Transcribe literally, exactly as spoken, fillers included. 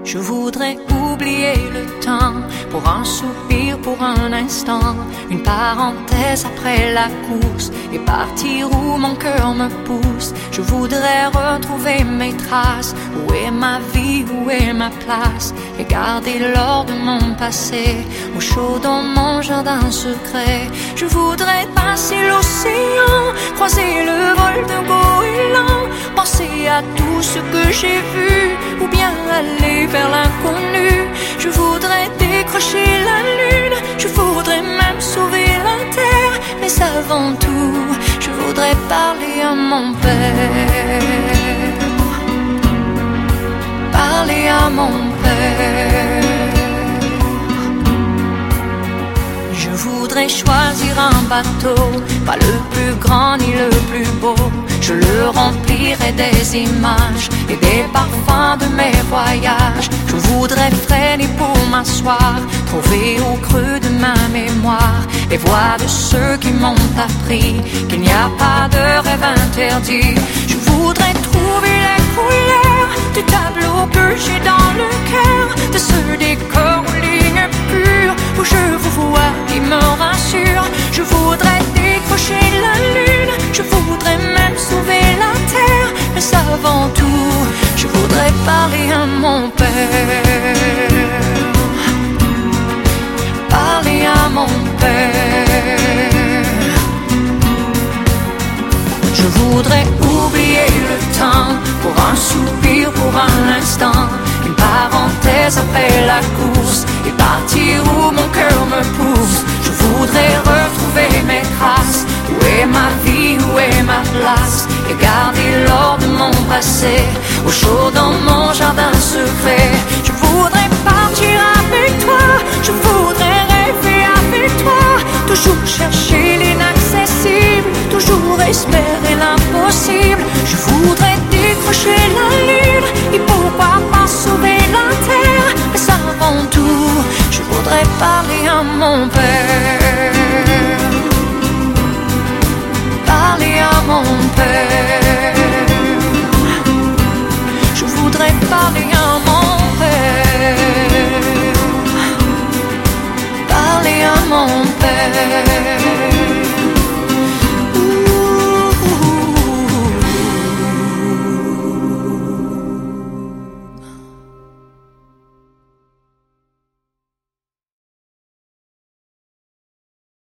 Je voudrais oublier le temps, pour un soupir, pour un instant, une parenthèse après la course, et partir où mon cœur me pousse. Je voudrais retrouver mes traces, où est ma vie, où est ma place, et garder l'or de mon passé, au chaud dans mon jardin secret. Je voudrais passer l'océan, croiser le vol d'un goéland, penser à tout ce que j'ai vu, ou bien aller vers l'inconnu. Je voudrais décrocher la lune, je voudrais même sauver la terre, mais avant tout, je voudrais parler à mon père, parler à mon père. Je voudrais choisir un bateau, pas le plus grand ni le plus beau. Je le remplirai des images et des parfums de mes voyages. Je voudrais freiner pour m'asseoir, trouver au creux de ma mémoire les voix de ceux qui m'ont appris qu'il n'y a pas de rêve interdit. Je voudrais trouver les couleurs du tableau que j'ai dans le cœur, de ce décor aux lignes pures où je vous vois qui me rassure. Je voudrais décrocher la lune, je voudrais même sauver la terre, mais avant tout, je voudrais parler à mon père, parler à mon père. Je voudrais oublier le temps, pour un soupir, pour un instant, une parenthèse après la course, et partir où mon cœur me pousse. Je voudrais retrouver mes traces, où est ma vie, où est ma place, et garder l'or de mon passé, au chaud dans mon jardin secret. Je voudrais partir avec toi, je voudrais rêver avec toi, toujours chercher l'inaccessible, toujours espérer l'impossible.